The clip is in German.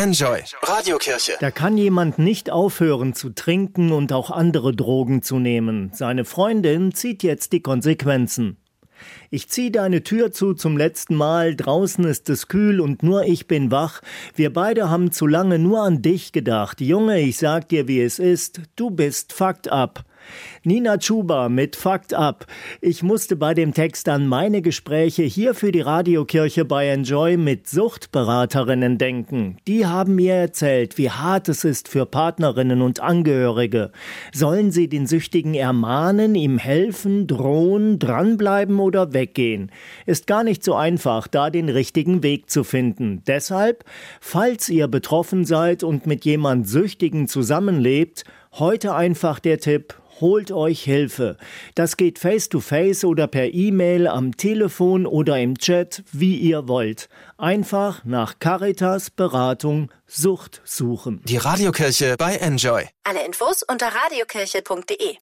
Enjoy. Radiokirche. Da kann jemand nicht aufhören zu trinken und auch andere Drogen zu nehmen. Seine Freundin zieht jetzt die Konsequenzen. Ich zieh deine Tür zu zum letzten Mal, draußen ist es kühl und nur ich bin wach. Wir beide haben zu lange nur an dich gedacht. Junge, ich sag dir, wie es ist, du bist fucked up. Nina Chuba mit Fucked Up. Ich musste bei dem Text an meine Gespräche hier für die Radiokirche bei Enjoy mit Suchtberaterinnen denken. Die haben mir erzählt, wie hart es ist für Partnerinnen und Angehörige. Sollen sie den Süchtigen ermahnen, ihm helfen, drohen, dranbleiben oder weggehen? Ist gar nicht so einfach, da den richtigen Weg zu finden. Deshalb, falls ihr betroffen seid und mit jemand Süchtigen zusammenlebt, heute einfach der Tipp: holt euch Hilfe. Das geht face-to-face oder per E-Mail, am Telefon oder im Chat, wie ihr wollt. Einfach nach Caritas Beratung Sucht suchen. Die Radiokirche bei Enjoy. Alle Infos unter radiokirche.de.